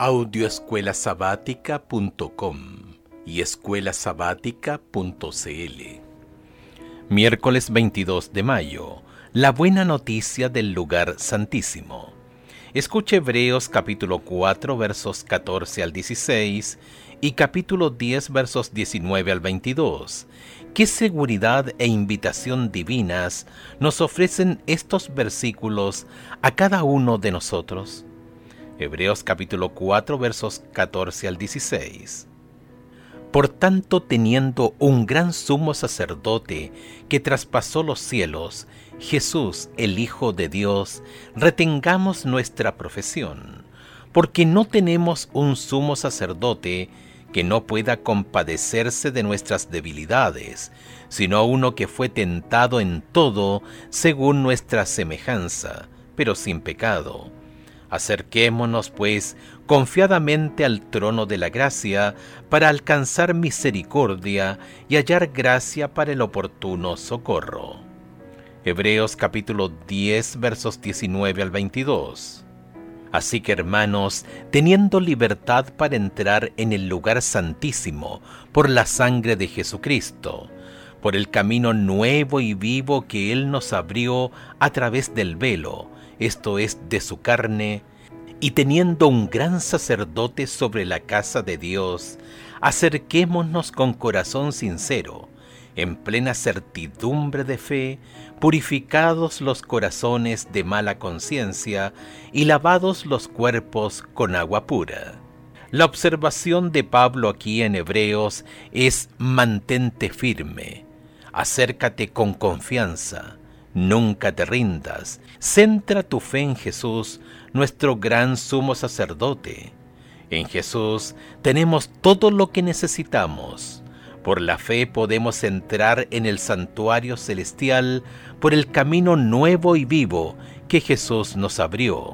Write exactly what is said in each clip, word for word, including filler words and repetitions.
audio escuela sabática punto com y escuela sabática punto c l. Miércoles veintidós de mayo. La buena noticia del lugar santísimo. Escuche Hebreos capítulo cuatro versos catorce al dieciséis y capítulo diez versos diecinueve al veintidós. ¿Qué seguridad e invitación divinas nos ofrecen estos versículos a cada uno de nosotros? Hebreos capítulo cuatro versos catorce al dieciséis. Por tanto, teniendo un gran sumo sacerdote que traspasó los cielos, Jesús, el Hijo de Dios, retengamos nuestra profesión, porque no tenemos un sumo sacerdote que no pueda compadecerse de nuestras debilidades, sino uno que fue tentado en todo según nuestra semejanza, pero sin pecado. Acerquémonos, pues, confiadamente al trono de la gracia para alcanzar misericordia y hallar gracia para el oportuno socorro. Hebreos capítulo diez versos diecinueve al veintidós. Así que, hermanos, teniendo libertad para entrar en el lugar santísimo por la sangre de Jesucristo, por el camino nuevo y vivo que Él nos abrió a través del velo, esto es, de su carne, y teniendo un gran sacerdote sobre la casa de Dios, acerquémonos con corazón sincero, en plena certidumbre de fe, purificados los corazones de mala conciencia y lavados los cuerpos con agua pura. La observación de Pablo aquí en Hebreos es: mantente firme, acércate con confianza, nunca te rindas, centra tu fe en Jesús, nuestro gran sumo sacerdote. En Jesús tenemos todo lo que necesitamos. Por la fe podemos entrar en el santuario celestial por el camino nuevo y vivo que Jesús nos abrió.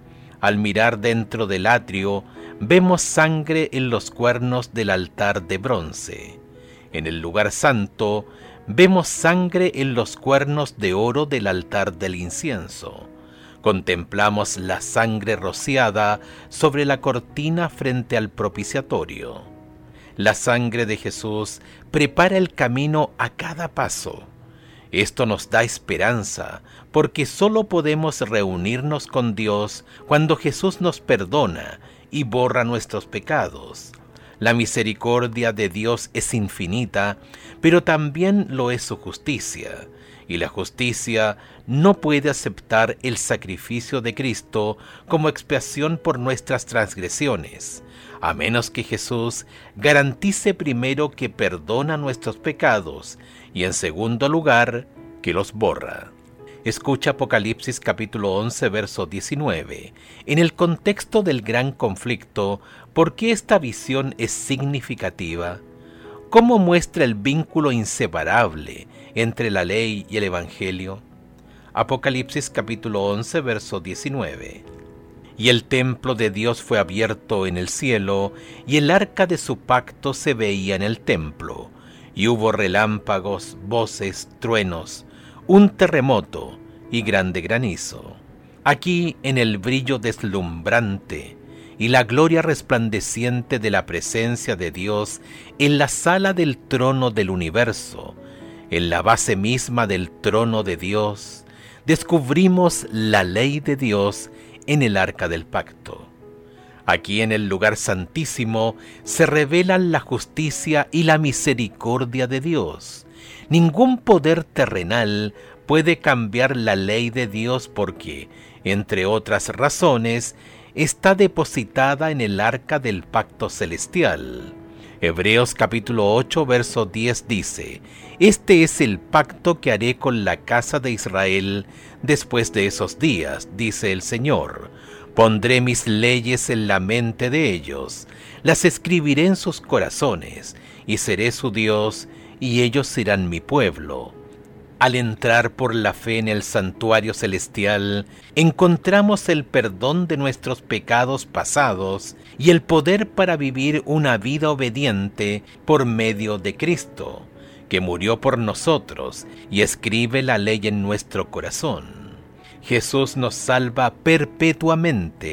Al mirar dentro del atrio, vemos sangre en los cuernos del altar de bronce. En el lugar santo, vemos sangre en los cuernos de oro del altar del incienso. Contemplamos la sangre rociada sobre la cortina frente al propiciatorio. La sangre de Jesús prepara el camino a cada paso. Esto nos da esperanza, porque solo podemos reunirnos con Dios cuando Jesús nos perdona y borra nuestros pecados. La misericordia de Dios es infinita, pero también lo es su justicia, y la justicia no puede aceptar el sacrificio de Cristo como expiación por nuestras transgresiones, a menos que Jesús garantice primero que perdona nuestros pecados y, en segundo lugar, que los borra. Escucha Apocalipsis capítulo once, verso diecinueve. En el contexto del gran conflicto, ¿por qué esta visión es significativa? ¿Cómo muestra el vínculo inseparable entre la ley y el Evangelio? Apocalipsis capítulo once, verso diecinueve. Y el templo de Dios fue abierto en el cielo, y el arca de su pacto se veía en el templo, y hubo relámpagos, voces, truenos, un terremoto y grande granizo. Aquí, en el brillo deslumbrante y la gloria resplandeciente de la presencia de Dios, en la sala del trono del universo, en la base misma del trono de Dios, descubrimos la ley de Dios en el arca del pacto. Aquí, en el lugar santísimo, se revelan la justicia y la misericordia de Dios. Ningún poder terrenal puede cambiar la ley de Dios porque, entre otras razones, está depositada en el arca del pacto celestial. Hebreos capítulo ocho, verso diez dice: Este es el pacto que haré con la casa de Israel después de esos días, dice el Señor. Pondré mis leyes en la mente de ellos, las escribiré en sus corazones, y seré su Dios, y ellos serán mi pueblo. Al entrar por la fe en el santuario celestial, encontramos el perdón de nuestros pecados pasados y el poder para vivir una vida obediente por medio de Cristo, que murió por nosotros y escribe la ley en nuestro corazón. Jesús nos salva perpetuamente,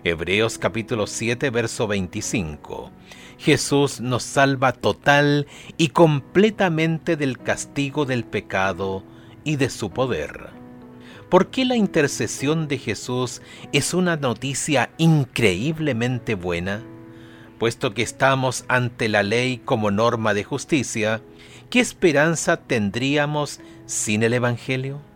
Hebreos capítulo siete, verso veinticinco. Jesús nos salva total y completamente del castigo del pecado y de su poder. ¿Por qué la intercesión de Jesús es una noticia increíblemente buena? Puesto que estamos ante la ley como norma de justicia, ¿qué esperanza tendríamos sin el Evangelio?